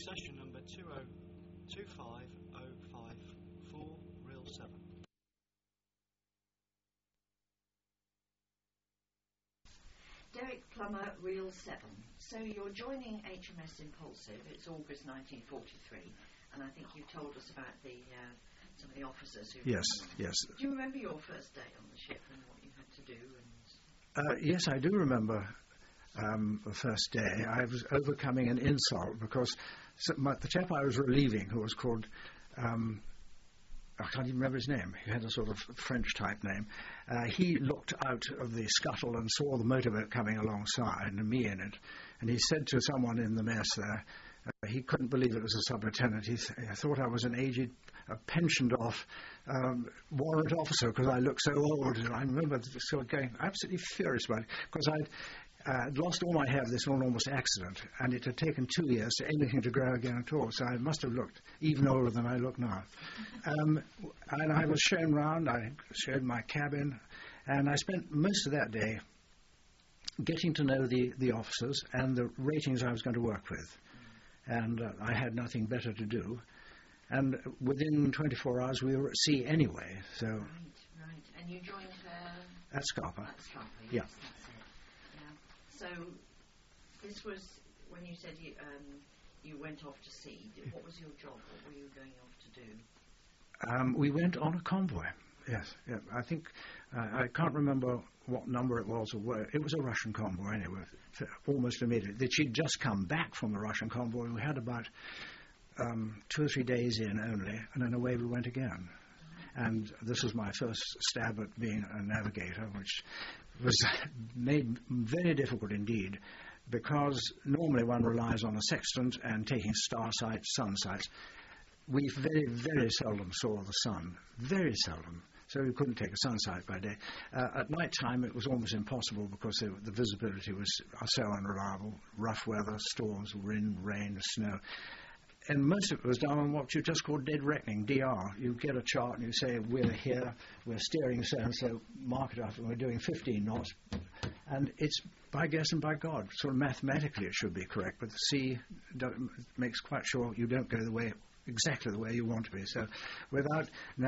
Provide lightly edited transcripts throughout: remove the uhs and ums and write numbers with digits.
Session number 2025054, Reel 7. Derek Plummer, Reel 7. So you're joining HMS Impulsive. It's August 1943, and I think you told us about some of the officers who... Yes, yes. Do you remember your first day on the ship and what you had to do? Yes, I do remember the first day. I was overcoming an insult because the chap I was relieving, who was called... I can't even remember his name. He had a sort of French-type name. He looked out of the scuttle and saw the motorboat coming alongside and me in it. And he said to someone in the mess there, he couldn't believe it was a sub-lieutenant. He thought I was an aged, pensioned-off warrant officer because I looked so old. And I remember sort of going absolutely furious about it because I'd lost all my hair with this enormous accident, and it had taken 2 years for anything to grow again at all, so I must have looked even older than I look now. And I was shown round, I showed my cabin, and I spent most of that day getting to know the officers and the ratings I was going to work with. And I had nothing better to do. And within 24 hours we were at sea anyway, so... Right. And you joined her... At Scapa. At Scapa, yes. Yeah. So, this was when you said you went off to sea. What was your job? What were you going off to do? We went on a convoy, yes. Yeah, I think, I can't remember what number it was or where. It was a Russian convoy anyway, almost immediately. She'd just come back from the Russian convoy. We had about 2 or 3 days in only, and then away we went again. And this was my first stab at being a navigator, which was made very difficult indeed, because normally one relies on a sextant and taking star sights, sun sights. We very, very seldom saw the sun, very seldom, so we couldn't take a sun sight by day. At night time it was almost impossible because the visibility was so unreliable, rough weather, storms, wind, rain, snow. And most of it was done on what you just call dead reckoning, DR. You get a chart and you say, we're here, we're steering so-and-so, mark it up, and we're doing 15 knots. And it's by guess and by God. Sort of mathematically it should be correct, but the sea makes quite sure you don't go exactly the way you want to be. So without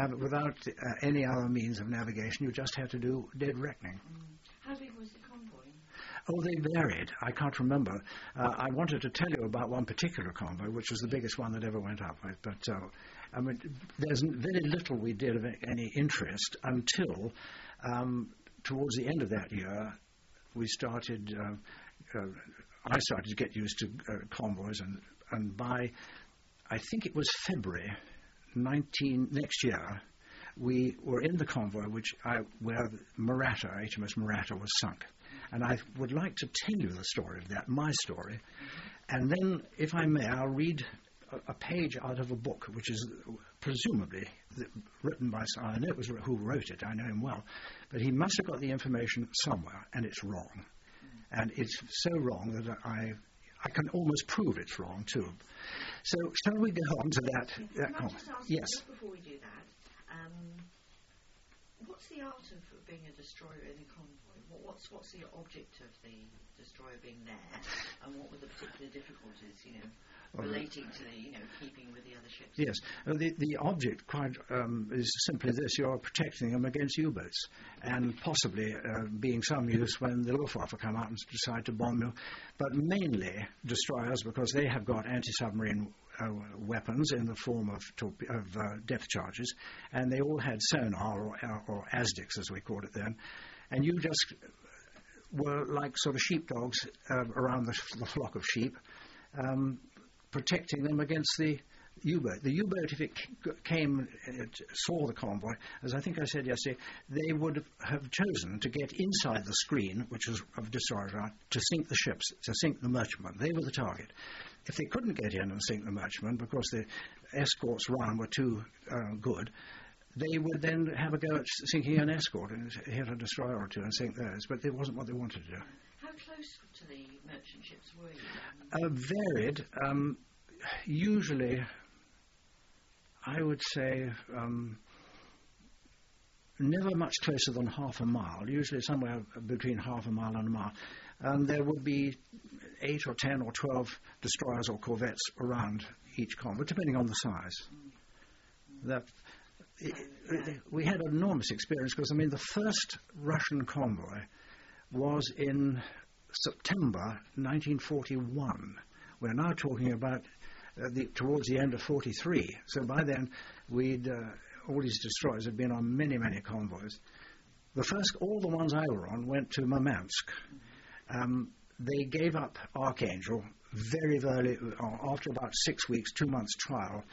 any other means of navigation, you just had to do dead reckoning. How big was the convoy? Oh, they varied. I can't remember. I wanted to tell you about one particular convoy, which was the biggest one that ever went up. But I mean, there's very little we did of any interest until towards the end of that year, we started. I started to get used to convoys, and by I think it was February next year, we were in the convoy where HMS Maratta was sunk. And I would like to tell you the story of that, my story. And then, if I may, I'll read a page out of a book, which is presumably written by someone. I know it was who wrote it, I know him well. But he must have got the information somewhere, and it's wrong. And it's so wrong that I can almost prove it's wrong, too. So, shall we go on to that? Can I just ask, yes. Just before we do that, what's the art of being a destroyer in a convoy? What's the object of the destroyer being there, and what were the particular difficulties, relating to keeping with the other ships? Yes, the object is simply this: you're protecting them against U-boats, and possibly being some use when the Luftwaffe come out and decide to bomb you. But mainly destroyers, because they have got anti-submarine weapons in the form of depth charges, and they all had sonar or ASDICs, as we called it then. And you just were like sort of sheepdogs around the flock of sheep, protecting them against the U-boat. The U-boat, if it came, saw the convoy, as I think I said yesterday, they would have chosen to get inside the screen, which was of destroyers, to sink the ships, to sink the merchantman. They were the target. If they couldn't get in and sink the merchantman because the escorts round were too good, they would then have a go at sinking an escort and hit a destroyer or two and sink theirs, but it wasn't what they wanted to do. How close to the merchant ships were you? Varied. Usually, I would say never much closer than half a mile, usually somewhere between half a mile and a mile. And there would be 8 or 10 or 12 destroyers or corvettes around each convoy, depending on the size. We had enormous experience because, I mean, the first Russian convoy was in September 1941. We're now talking about towards the end of 43. So by then, all these destroyers had been on many, many convoys. All the ones I were on went to Murmansk. They gave up Archangel very early, after about 6 weeks, 2 months trial,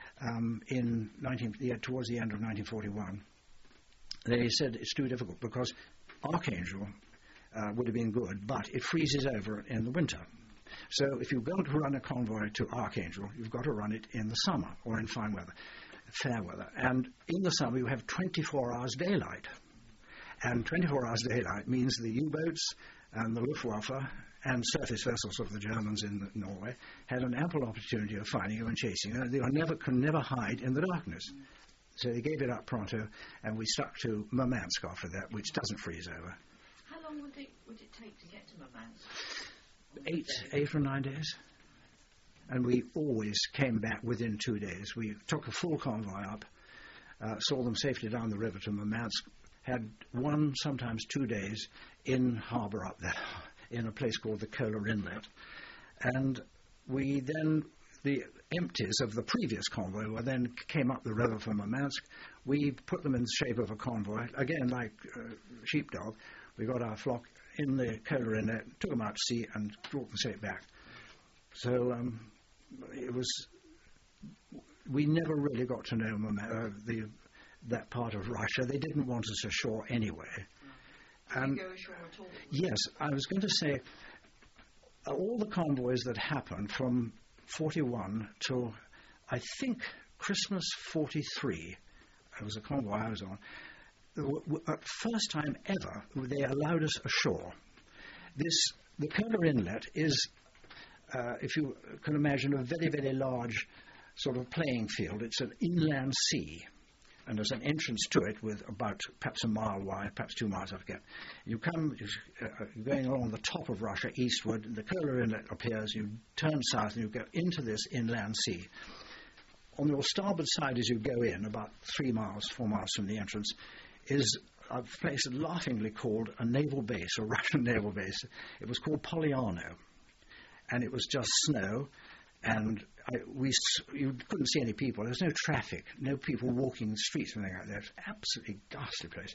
towards the end of 1941. They said it's too difficult because Archangel would have been good, but it freezes over in the winter. So if you're going to run a convoy to Archangel, you've got to run it in the summer or in fair weather. And in the summer you have 24 hours daylight. And 24 hours daylight means the U-boats and the Luftwaffe and surface vessels of the Germans in Norway had an ample opportunity of finding you and chasing you. They can never hide in the darkness. So they gave it up pronto, and we stuck to Murmansk after that, which doesn't freeze over. How long would it take to get to Murmansk? 8 or 9 days. And we always came back within 2 days. We took a full convoy up, saw them safely down the river to Murmansk, had 1, sometimes 2 days in harbour up there, in a place called the Kolar Inlet. And the empties of the previous convoy came up the river from Murmansk. We put them in the shape of a convoy, again like sheepdog. We got our flock in the Kolar Inlet, took them out to sea and brought them safe back. So we never really got to know that part of Russia. They didn't want us ashore anyway. Did you go ashore at all? Yes, I was going to say, all the convoys that happened from 41 till, I think, Christmas 43, it was a convoy I was on, first time ever they allowed us ashore. The Kolar Inlet is, if you can imagine, a very, very large sort of playing field. It's an inland sea. And there's an entrance to it with about perhaps a mile wide, perhaps 2 miles, I forget. You come going along the top of Russia eastward, the Kolar Inlet appears, you turn south and you go into this inland sea. On your starboard side as you go in, about 3 miles, 4 miles from the entrance, is a place laughingly called a naval base, a Russian naval base. It was called Poliano, and it was just snow, and you couldn't see any people. There was no traffic, no people walking the streets or anything like that. It was absolutely ghastly place.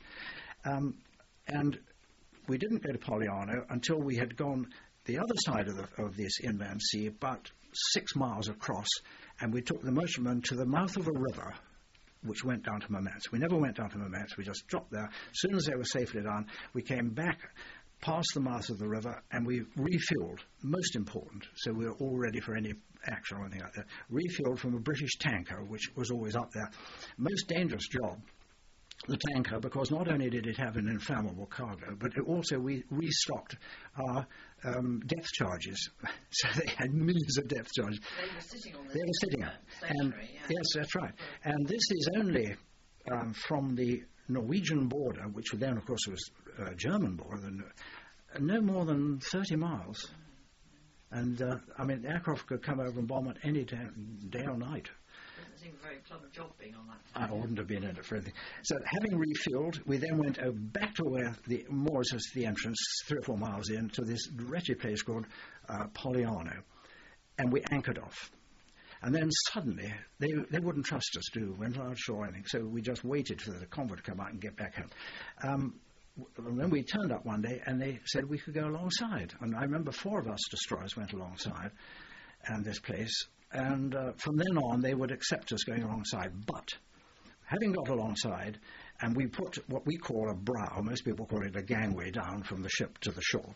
And we didn't go to Poliano until we had gone the other side of this inland sea, about 6 miles across, and we took the merchantman to the mouth of a river, which went down to Murmansk. We never went down to Murmansk. We just dropped there. As soon as they were safely down, we came back past the mouth of the river, and we refueled, most important, so we were all ready for any action or anything like that, refueled from a British tanker, which was always up there. Most dangerous job, the tanker, because not only did it have an inflammable cargo, but we restocked our depth charges. So they had millions of depth charges. They were sitting on this. They were sitting. And, yeah. Yes, that's right. And this is only from the Norwegian border, which then, of course, was a German border, no more than 30 miles. And, the aircraft could come over and bomb it any day or night. Doesn't seem a very clever job being on that. I wouldn't have been in it for anything. So having refueled, we then went back to where the moors was the entrance, 3 or 4 miles in, to this wretched place called Poliano. And we anchored off. And then suddenly, they wouldn't trust us to went on shore or anything, so we just waited for the convoy to come out and get back home. And then we turned up one day, and they said we could go alongside. And I remember 4 of us destroyers went alongside and this place, and from then on, they would accept us going alongside. But having got alongside, and we put what we call a brow, most people call it a gangway down from the ship to the shore,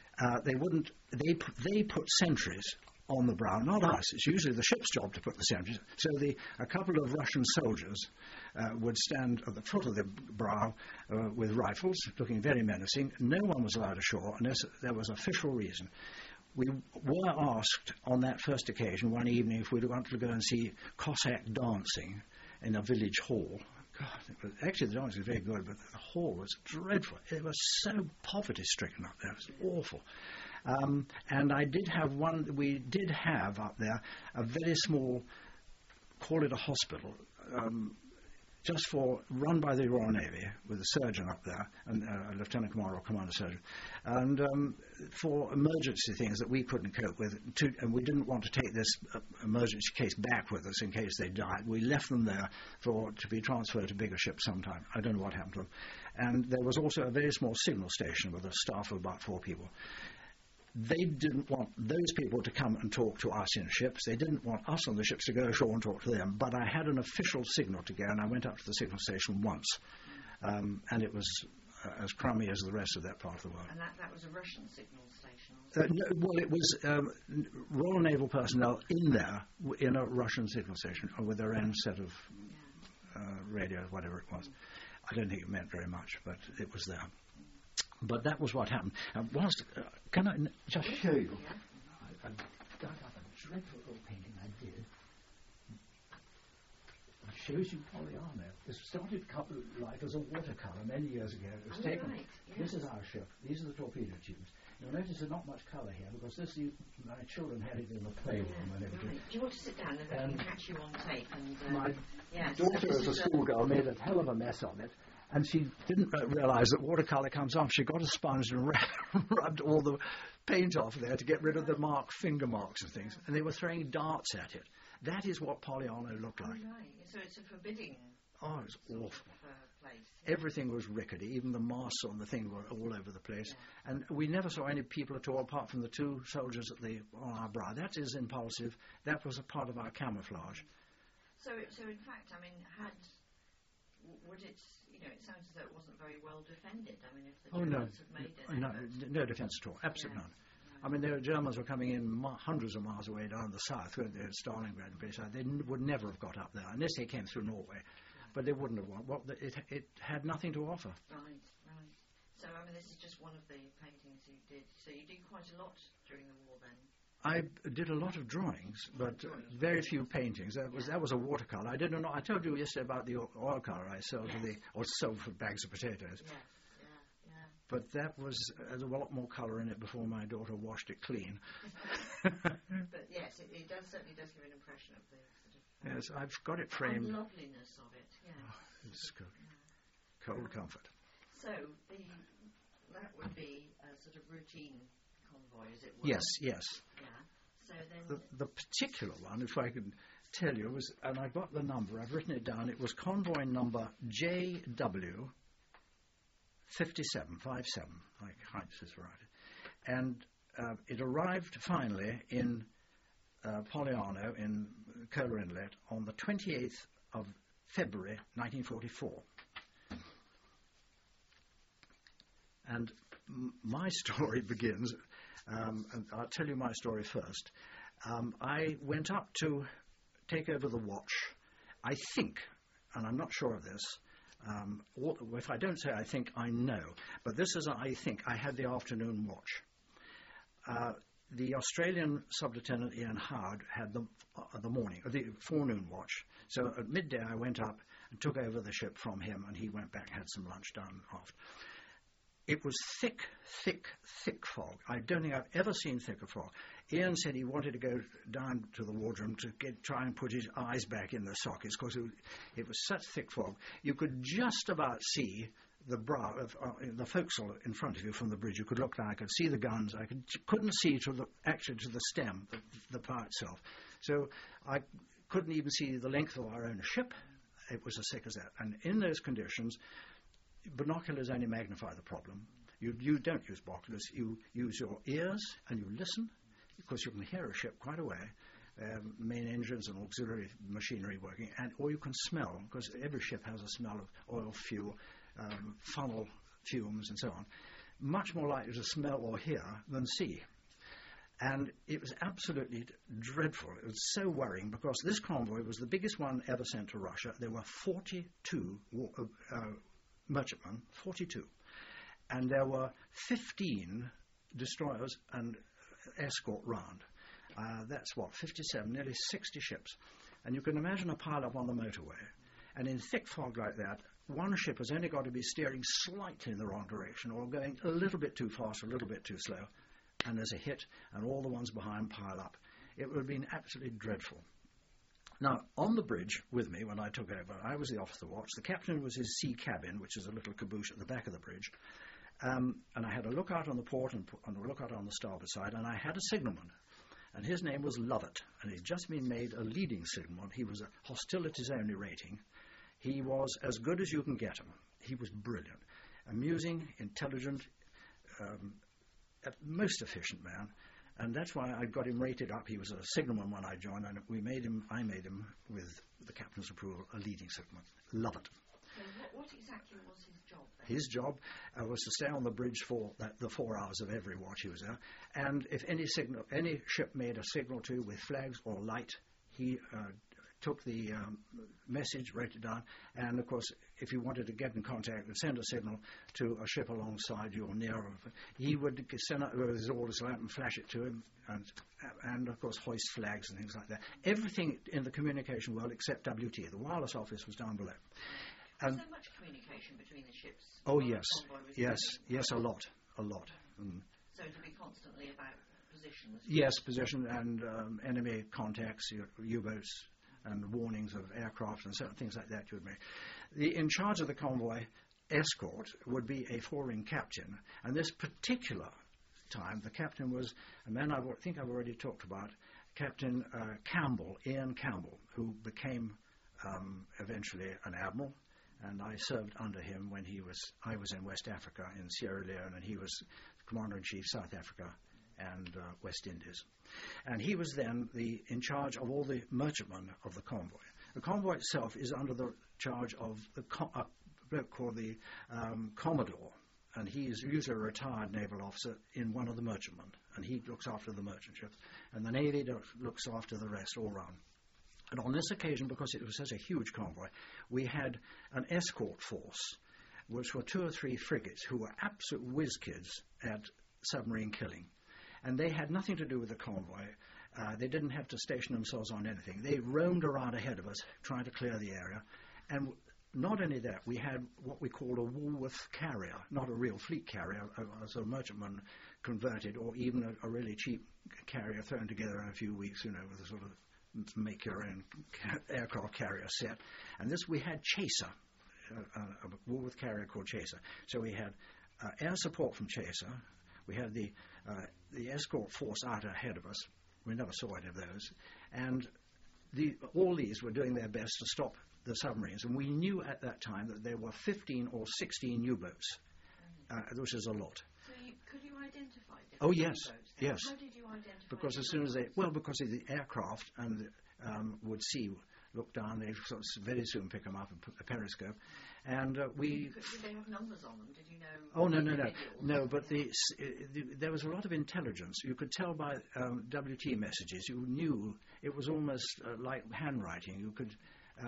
they put sentries on the brow, not us. It's usually the ship's job to put the sentries. So a couple of Russian soldiers would stand at the foot of the brow with rifles, looking very menacing. No one was allowed ashore unless there was official reason. We were asked on that first occasion one evening if we'd wanted to go and see Cossack dancing in a village hall. God, actually the dancing was very good, but the hall was dreadful. It was so poverty-stricken up there. It was awful. And I did have one. We did have up there a very small, call it a hospital, just run by the Royal Navy with a surgeon up there, and a lieutenant commander or commander surgeon, and for emergency things that we couldn't cope with, and we didn't want to take this emergency case back with us in case they died. We left them there to be transferred to bigger ships sometime. I don't know what happened to them. And there was also a very small signal station with a staff of about 4 people. They didn't want those people to come and talk to us in ships. They didn't want us on the ships to go ashore and talk to them. But I had an official signal to go, and I went up to the signal station once. And it was as crummy as the rest of that part of the world. And that was a Russian signal station? No, well, it was Royal Naval personnel in there, in a Russian signal station, with their own set of radio, whatever it was. I don't think it meant very much, but it was there. But that was what happened. Can I just show you? I dug up a dreadful little painting I did. It shows you Pollyanna. It started life as a watercolour many years ago. It was taken. Right, yes. This is our ship. These are the torpedo tubes. You'll notice there's not much colour here because my children had it in the playroom and everything. Right. Do you want to sit down and I can catch you on tape? And, my yes, daughter, as a schoolgirl, made a hell of a mess of it. And she didn't realise that watercolour comes off. She got a sponge and rubbed all the paint off there to get rid of the finger marks and things. And they were throwing darts at it. That is what Pollyanna looked like. Oh, right. So it's a forbidding Oh, it was awful. place. Everything was rickety. Even the masts on the thing were all over the place. Yeah. And we never saw any people at all apart from the 2 soldiers on our brow. That is impulsive. That was a part of our camouflage. So in fact, I mean, would it... it sounds as though it wasn't very well defended. I mean, if the Germans had made it... No defence at all. Absolutely none. I mean, the Germans were coming in hundreds of miles away down the south, weren't they, at Stalingrad and British. They would never have got up there, unless they came through Norway. But they wouldn't have won. It had nothing to offer. Right. So, I mean, this is just one of the paintings you did. So you did quite a lot during the war then? I did a lot of drawings, but very few paintings. That was a watercolour. I told you yesterday about the oil colour I sold sold for bags of potatoes. Yes. But there was a lot more colour in it before my daughter washed it clean. But yes, it certainly does give an impression of the sort of... yes, I've got it framed. And loveliness of it, yes. Oh, it's good. Cold comfort. So that would be a sort of routine convoy, as it were. Yes. Yeah. So then... The particular one, if I can tell you, was, and I've got the number, I've written it down, it was convoy number JW 57, like Heinz is right. And it arrived finally in Pollyanna in Kola Inlet on the 28th of February 1944. And my story begins, and I'll tell you my story first. I went up to take over the watch, I think, and I'm not sure of this, if I don't say I think, I know. But this is I think. I had the afternoon watch. The Australian Sub-Lieutenant Ian Howard had the forenoon watch. So at midday I went up and took over the ship from him, and he went back, had some lunch down aft. It was thick fog. I don't think I've ever seen thicker fog. Ian said he wanted to go down to the wardroom to try and put his eyes back in the sockets because it was such thick fog. You could just about see the brow of the forecastle in front of you from the bridge. You could look down. I could see the guns. I couldn't see to the stem, the bow itself. So I couldn't even see the length of our own ship. It was as thick as that. And in those conditions, binoculars only magnify the problem. You don't use binoculars. You use your ears and you listen, because you can hear a ship quite a way, main engines and auxiliary machinery working, or you can smell, because every ship has a smell of oil, fuel, funnel fumes and so on. Much more likely to smell or hear than see. And it was absolutely dreadful. It was so worrying, because this convoy was the biggest one ever sent to Russia. There were 42 merchantmen, 42. And there were 15 destroyers and escort round. That's 57, nearly 60 ships. And you can imagine a pile-up on the motorway. And in thick fog like that, one ship has only got to be steering slightly in the wrong direction or going a little bit too fast, a little bit too slow, and there's a hit, and all the ones behind pile up. It would have been absolutely dreadful. Now, on the bridge with me when I took over, I was the officer watch. The captain was his sea cabin, which is a little caboose at the back of the bridge. And I had a lookout on the port and a lookout on the starboard side, and I had a signalman. And his name was Lovett, and he'd just been made a leading signalman. He was a hostilities-only rating. He was as good as you can get him. He was brilliant, amusing, intelligent, a most efficient man. And that's why I got him rated up. He was a signalman when I joined, and I made him, with the captain's approval, a leading signalman. Lovett. So what exactly was his job then? His job was to stay on the bridge for the 4 hours of every watch he was there. And if any ship made a signal to with flags or light, he took the message, wrote it down, and of course, if you wanted to get in contact and send a signal to a ship alongside you or near, he would send out his orders out and flash it to him, and of course hoist flags and things like that. Everything in the communication world except WT. The wireless office was down below. Was there much communication between the ships? Oh yes, a lot. So to be constantly about positions? Yes, position and enemy contacts, U-boats, and warnings of aircraft and certain things like that you would make. In charge of the convoy escort would be a four-ring captain, and this particular time the captain was a man I think I've already talked about, Captain Campbell, Ian Campbell, who became eventually an admiral, and I served under him when I was in West Africa, in Sierra Leone, and he was Commander-in-Chief South Africa and West Indies. And he was then in charge of all the merchantmen of the convoy. The convoy itself is under the charge of a bloke called the Commodore, and he is usually a retired naval officer in one of the merchantmen, and he looks after the merchant ships, and the Navy looks after the rest all round. And on this occasion, because it was such a huge convoy, we had an escort force, which were 2 or 3 frigates who were absolute whiz-kids at submarine killing. And they had nothing to do with the convoy. They didn't have to station themselves on anything. They roamed around ahead of us, trying to clear the area. And not only that, we had what we called a Woolworth carrier, not a real fleet carrier, as a merchantman converted, or even a really cheap carrier thrown together in a few weeks, with a sort of make your own aircraft carrier set. And this, we had Chaser, a Woolworth carrier called Chaser. So we had air support from Chaser. We had the escort force out ahead of us. We never saw any of those. And all these were doing their best to stop the submarines. And we knew at that time that there were 15 or 16 U-boats, which is a lot. So could you identify different Oh, yes, U-boats? yes. How did you identify Because as soon as because of the aircraft and would look down, they sort of very soon pick them up and put the periscope. And Did they have numbers on them? Did you know? Oh, no. But there was a lot of intelligence. You could tell by WT messages. You knew it was almost like handwriting. You could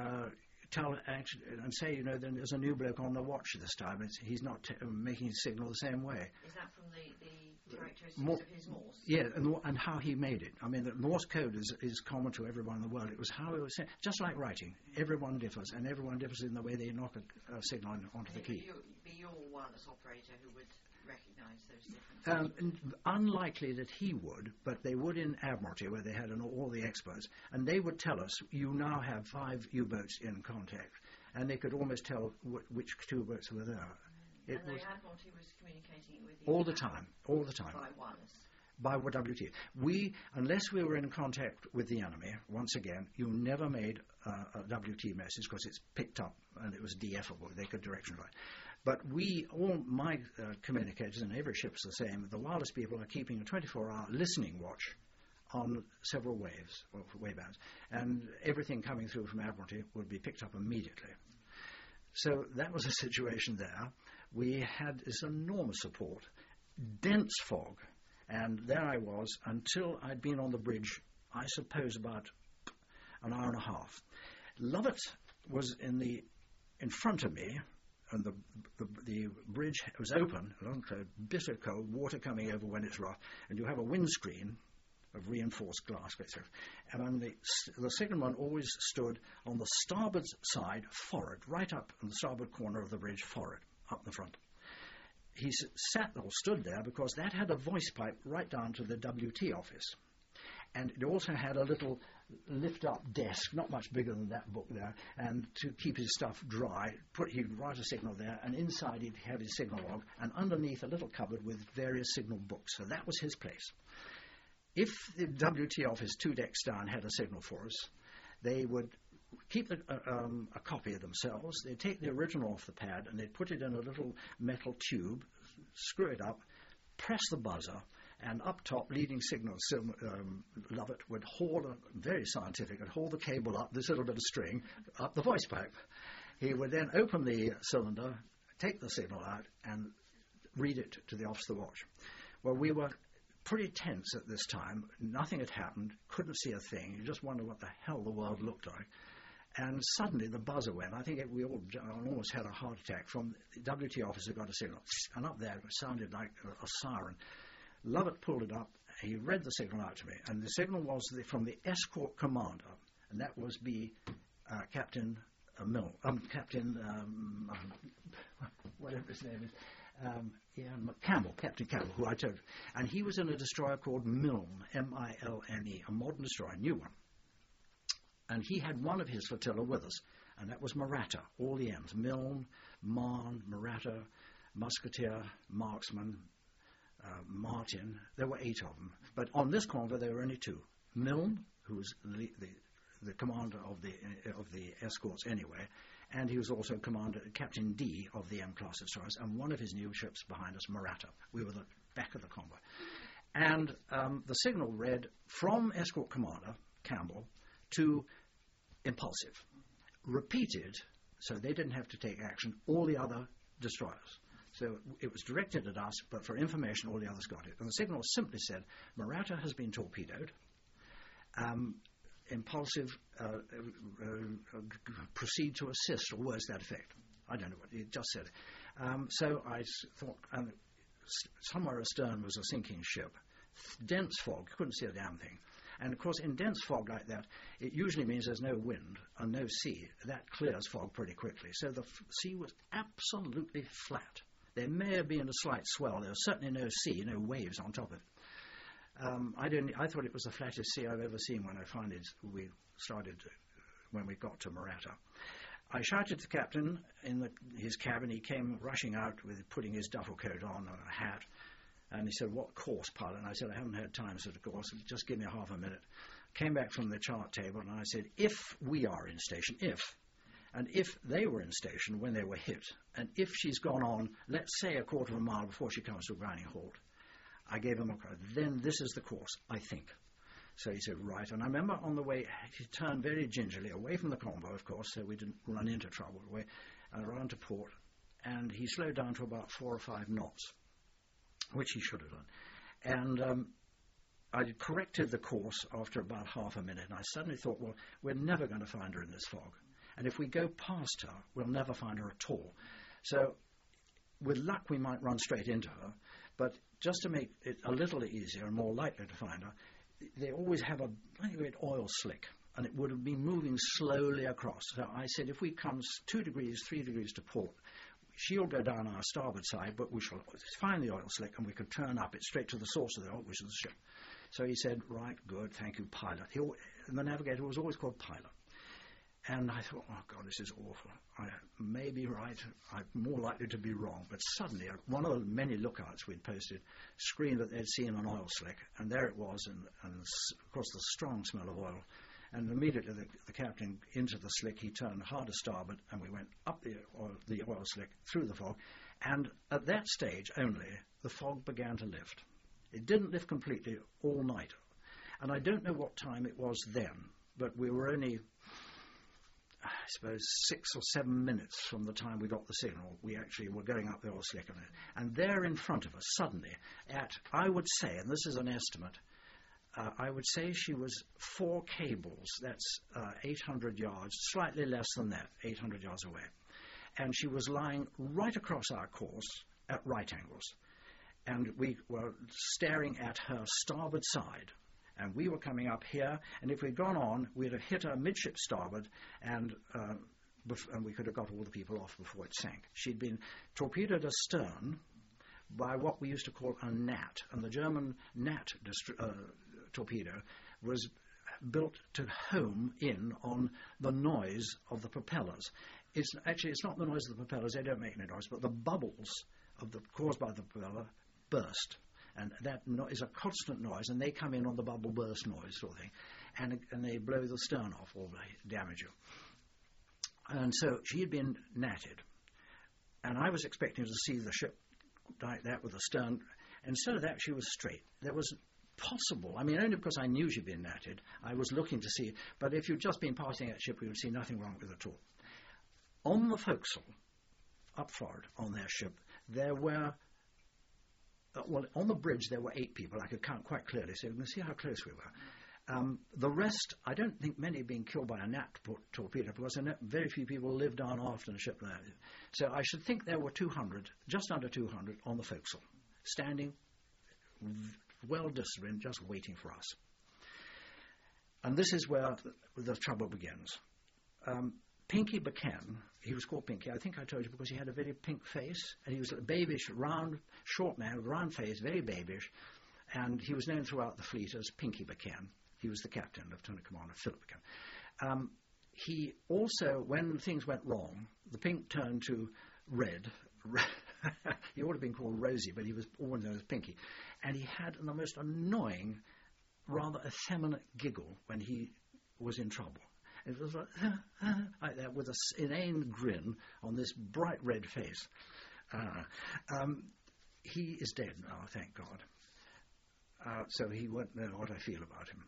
tell actually, and say, then there's a new bloke on the watch this time. He's not making his signal the same way. Is that from the characteristics of his Morse? Yeah, and how he made it. I mean, the Morse code is common to everyone in the world. It was how it was sent. Just like writing. Everyone differs, and everyone differs in the way they knock a signal onto the key. Be your wireless operator who would recognise those differences? Unlikely that he would, but they would in Admiralty, where they had all the experts, and they would tell us, you now have 5 U-boats in contact, and they could almost tell which 2 boats were there. And the Admiralty was communicating with you? All the time. By wireless? By WT. Unless we were in contact with the enemy, once again, you never made a WT message because it's picked up and it was DFable. They could direction write. But all my communicators, and every ship's the same, the wireless people are keeping a 24-hour listening watch on several waves, or wavebands, and everything coming through from Admiralty would be picked up immediately. So that was a situation there. We had this enormous support, dense fog, and there I was until I'd been on the bridge, I suppose about an hour and a half. Lovett was in front of me, and the bridge was open, bitter cold, water coming over when it's rough, and you have a windscreen of reinforced glass. And the signalman always stood on the starboard side, forward, right up in the starboard corner of the bridge, forward, up the front. sat or stood there because that had a voice pipe right down to the WT office. And it also had a little lift-up desk, not much bigger than that book there, and to keep his stuff dry, he'd write a signal there, and inside he'd have his signal log, and underneath a little cupboard with various signal books. So that was his place. If the WT office 2 decks down had a signal for us, they would keep a copy of themselves. They'd take the original off the pad, and they'd put it in a little metal tube, screw it up, press the buzzer, and up top, leading signal, Lovett would very scientific, would haul the cable up, this little bit of string, up the voice pipe. He would then open the cylinder, take the signal out, and read it to the officer watch. Well, we were pretty tense at this time. Nothing had happened, couldn't see a thing. You just wonder what the hell the world looked like. And suddenly the buzzer went. I think we all almost had a heart attack. From the WT officer got a signal, and up there it sounded like a siren. Lovett pulled it up. He read the signal out to me, and the signal was from the escort commander, and that was Captain whatever his name is, Campbell, Captain Campbell, who I told. And he was in a destroyer called Milne, M-I-L-N-E, a modern destroyer, a new one. And he had one of his flotilla with us, and that was Maratta, all the M's, Milne, Marne, Maratta, Musketeer, Marksman, Martin. There were 8 of them, but on this convoy there were only 2. Milne, who was the commander of the escorts anyway, and he was also Captain D of the M-class destroyers, and one of his new ships behind us, Maratta. We were the back of the convoy, and the signal read from escort commander Campbell to impulsive, repeated, so they didn't have to take action, all the other destroyers. So it was directed at us, but for information, all the others got it. And the signal simply said, Maratta has been torpedoed. Impulsive, proceed to assist, or words to that effect. I don't know what it just said. So I thought, somewhere astern was a sinking ship. Dense fog, couldn't see a damn thing. And, of course, in dense fog like that, it usually means there's no wind and no sea. That clears fog pretty quickly. So the sea was absolutely flat. There may have been a slight swell. There was certainly no sea, no waves on top of it. I thought it was the flattest sea I've ever seen when when we got to Maratta. I shouted to the captain in his cabin. He came rushing out with putting his duffel coat on and a hat. And he said, "What course, pilot?" And I said, "I haven't had time," said, "of course. Just give me half a minute." Came back from the chart table and I said, "If we are in station, and if they were in station when they were hit, and if she's gone on, let's say a quarter of a mile before she comes to a grinding halt," I gave him a cry. "Then this is the course, I think." So he said, "Right." And I remember on the way, he turned very gingerly away from the convoy, of course, so we didn't run into trouble, around to port, and he slowed down to about 4 or 5 knots, which he should have done. And I corrected the course after about half a minute, and I suddenly thought, well, we're never going to find her in this fog. And if we go past her, we'll never find her at all. So with luck, we might run straight into her, but just to make it a little easier and more likely to find her, they always have a great oil slick, and it would have been moving slowly across. So I said, if we come 2 degrees, 3 degrees to port, she'll go down our starboard side, but we shall find the oil slick, and we can turn up it straight to the source of the oil, which is the ship. So he said, "Right, good, thank you, pilot." And the navigator was always called pilot. And I thought, oh, God, this is awful. I may be right. I'm more likely to be wrong. But suddenly, one of the many lookouts we'd posted screamed that they'd seen an oil slick. And there it was, and of course, the strong smell of oil. And immediately the captain into the slick, he turned hard to starboard, and we went up the oil slick through the fog. And at that stage only, the fog began to lift. It didn't lift completely all night. And I don't know what time it was then, but we were only, I suppose, 6 or 7 minutes from the time we got the signal. We actually were going up the oil slick. And there in front of us, suddenly, I would say, and this is an estimate, I would say she was 4 cables, that's 800 yards, slightly less than that, 800 yards away. And she was lying right across our course at right angles. And we were staring at her starboard side. And we were coming up here, and if we'd gone on, we'd have hit her midship starboard, and we could have got all the people off before it sank. She'd been torpedoed astern, by what we used to call a Gnat, and the German Gnat torpedo was built to home in on the noise of the propellers. It's not the noise of the propellers; they don't make any noise, but the bubbles caused by the propeller burst, and that is a constant noise, and they come in on the bubble burst noise sort of thing, and they blow the stern off or they damage you. And so she had been natted, and I was expecting to see the ship like that with the stern. Instead of that, she was straight. There was possible, I mean, only because I knew she'd been natted, I was looking to see, but if you'd just been passing that ship, we would see nothing wrong with it at all. On the forecastle, up forward on their ship, there were, on the bridge there were 8 people. I could count quite clearly, so you can see how close we were. The rest, I don't think many had been killed by a Gnat torpedo, because very few people lived down after the ship landed. So I should think there were 200, just under 200, on the forecastle, standing well disciplined, just waiting for us. And this is where the trouble begins. Pinky Buchan, he was called Pinky, I think I told you, because he had a very pink face, and he was a babyish, round, short man with a round face, very babyish, and he was known throughout the fleet as Pinky Buchan. He was the captain, Lieutenant Commander Philip Buchan. He also, when things went wrong, the pink turned to red. He would have been called Rosie, but he was always known as Pinky. And he had the most annoying, rather effeminate giggle when he was in trouble. It was like that, with an inane grin on this bright red face. He is dead now, thank God. So he won't know what I feel about him.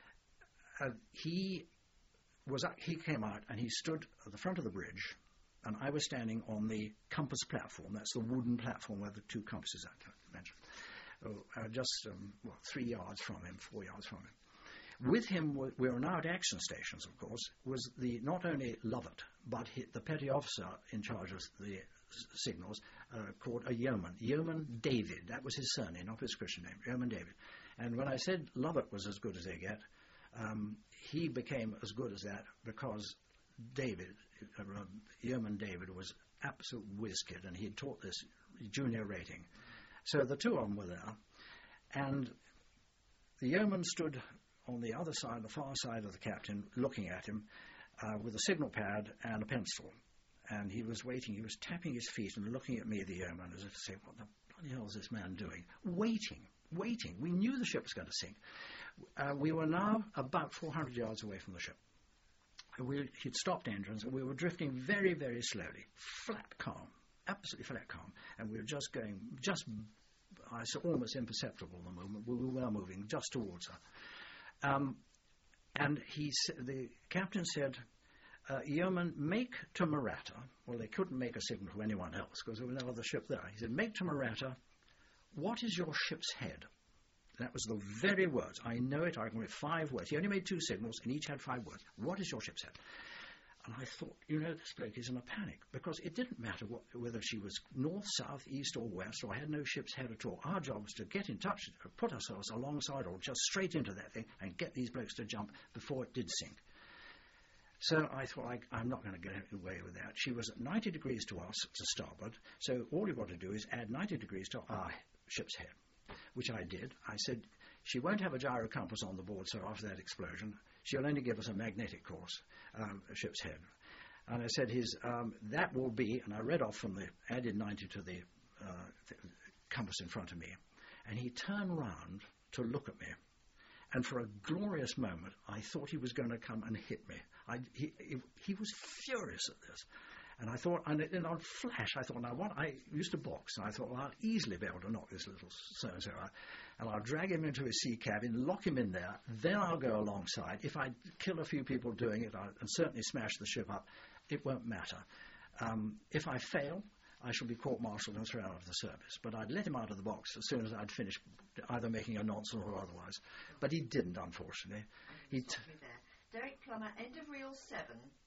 He came out and he stood at the front of the bridge, and I was standing on the compass platform. That's the wooden platform where the 2 compasses I mentioned. Just 3 yards from him, 4 yards from him. With him, we were now at action stations, of course, was not only Lovett, but the petty officer in charge of the signals, called a yeoman. Yeoman David, that was his surname, not his Christian name, Yeoman David. And when I said Lovett was as good as they get, he became as good as that because David, Yeoman David, was absolute whiz kid, and he had taught this junior rating. So the 2 of them were there, and the yeoman stood on the other side, the far side of the captain, looking at him with a signal pad and a pencil. And he was waiting, he was tapping his feet and looking at me, the yeoman, as if to say, what the bloody hell is this man doing? Waiting. We knew the ship was going to sink. We were now about 400 yards away from the ship. He'd stopped engines, and we were drifting very, very slowly, flat calm, absolutely flat calm, and we were just going, I saw almost imperceptible in the movement. We were moving just towards her. And the captain said, Yeoman, make to Maratta. Well, they couldn't make a signal to anyone else because there was no other ship there. He said, make to Maratta, what is your ship's head? That was the very words. I know it. I can read 5 words. He only made 2 signals, and each had 5 words. What is your ship's head? And I thought, this bloke is in a panic, because it didn't matter whether she was north, south, east, or west, or I had no ship's head at all. Our job was to get in touch, put ourselves alongside, or just straight into that thing, and get these blokes to jump before it did sink. So I thought, I'm not going to get away with that. She was at 90 degrees to us, to starboard, so all you've got to do is add 90 degrees to our ship's head, which I did. I said, she won't have a gyro compass on the board, so after that explosion, she'll only give us a magnetic course, a ship's head. And I said, that will be, and I read off from the added 90 to the compass in front of me, and he turned round to look at me. And for a glorious moment, I thought he was going to come and hit me. He was furious at this. And I thought, and in a flash, I thought, now what? I used to box, and I thought, well, I'll easily be able to knock this little so-and-so out. And I'll drag him into his sea cabin, lock him in there, then I'll go alongside. If I kill a few people doing it, and certainly smash the ship up, it won't matter. If I fail, I shall be court-martialed and thrown out of the service. But I'd let him out of the box as soon as I'd finished either making a nonsense or otherwise. But he didn't, unfortunately. Derek Plummer, end of Reel 7.